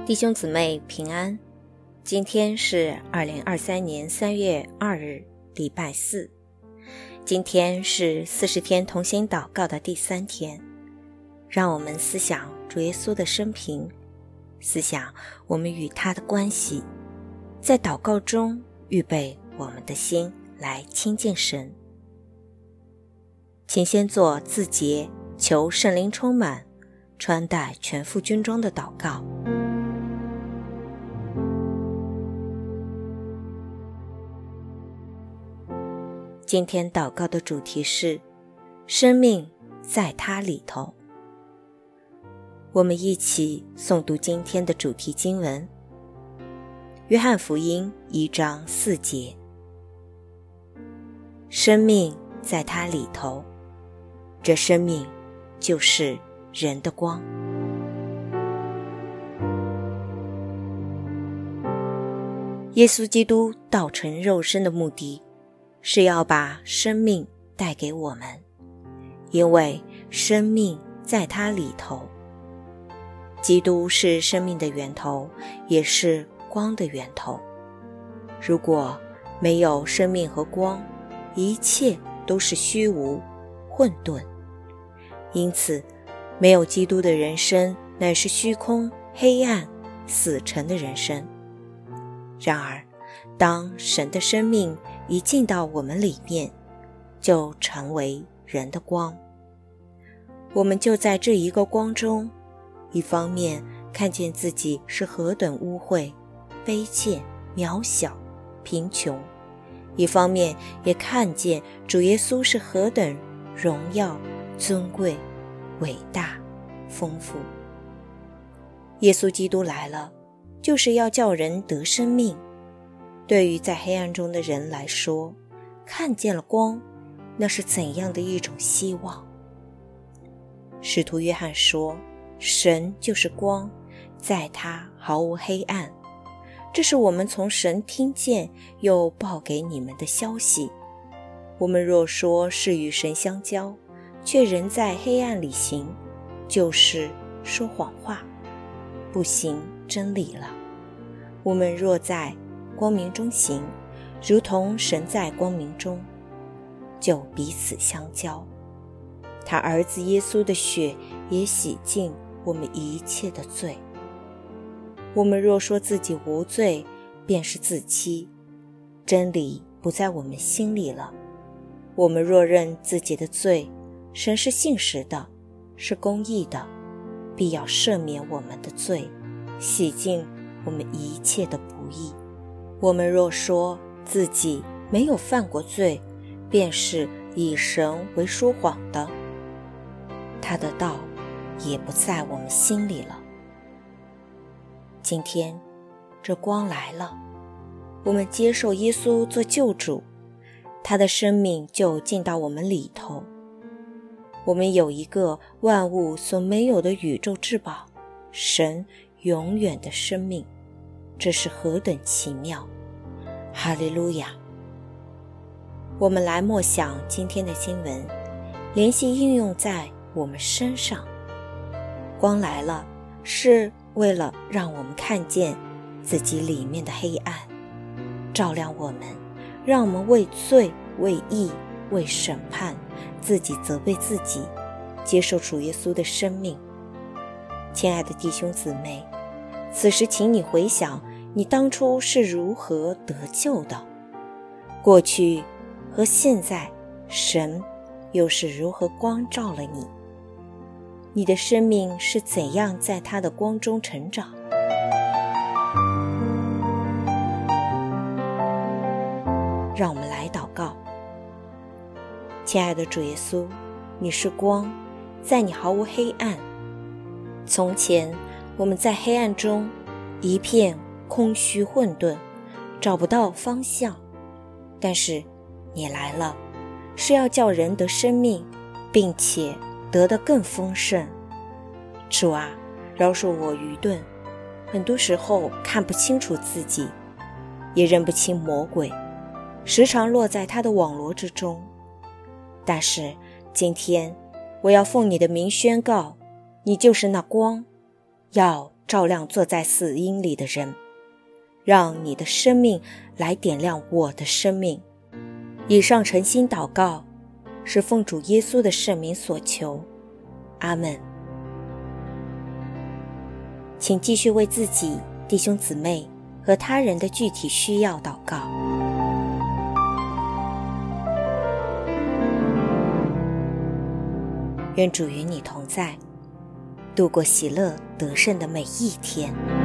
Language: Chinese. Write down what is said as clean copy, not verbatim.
弟兄姊妹平安，今天是2023年3月2日，礼拜四。今天是40天同心祷告的第3天，让我们思想主耶稣的生平，思想我们与他的关系，在祷告中预备我们的心来亲近神。请先做自洁，求圣灵充满，穿戴全副军装的祷告。今天祷告的主题是生命在他里头。我们一起诵读今天的主题经文，约翰福音1章4节。生命在他里头，这生命就是人的光。耶稣基督道成肉身的目的是要把生命带给我们，因为生命在他里头。基督是生命的源头，也是光的源头。如果没有生命和光，一切都是虚无、混沌。因此，没有基督的人生乃是虚空、黑暗、死沉的人生。然而，当神的生命一进到我们里面，就成为人的光。我们就在这一个光中，一方面看见自己是何等污秽、卑贱、渺小、贫穷，一方面也看见主耶稣是何等荣耀、尊贵、伟大、丰富。耶稣基督来了，就是要叫人得生命。对于在黑暗中的人来说，看见了光，那是怎样的一种希望。使徒约翰说，神就是光，在他毫无黑暗。这是我们从神听见又报给你们的消息。我们若说是与神相交，却仍在黑暗里行，就是说谎话，不行真理了。我们若在光明中行，如同神在光明中，就彼此相交。他儿子耶稣的血也洗净我们一切的罪。我们若说自己无罪，便是自欺，真理不在我们心里了。我们若认自己的罪，神是信实的，是公义的，必要赦免我们的罪，洗净我们一切的不义。我们若说自己没有犯过罪，便是以神为说谎的，他的道也不在我们心里了。今天这光来了，我们接受耶稣做救主，他的生命就进到我们里头。我们有一个万物所没有的宇宙至宝，神永远的生命，这是何等奇妙！哈利路亚！我们来默想今天的经文，联系应用在我们身上。光来了，是为了让我们看见自己里面的黑暗，照亮我们，让我们为罪、为义、为审判，自己责备自己，接受主耶稣的生命。亲爱的弟兄姊妹，此时请你回想你当初是如何得救的，过去和现在神又是如何光照了你，你的生命是怎样在他的光中成长。让我们来祷告。亲爱的主耶稣，你是光，在你毫无黑暗。从前我们在黑暗中一片空虚混沌，找不到方向，但是你来了，是要叫人得生命，并且得得更丰盛。主啊，饶恕我愚钝，很多时候看不清楚自己，也认不清魔鬼，时常落在他的网罗之中。但是今天我要奉你的名宣告，你就是那光，要照亮坐在死荫里的人，让你的生命来点亮我的生命。以上诚心祷告，是奉主耶稣的圣名所求，阿们。请继续为自己、弟兄姊妹和他人的具体需要祷告。愿主与你同在，度过喜乐得胜的每一天。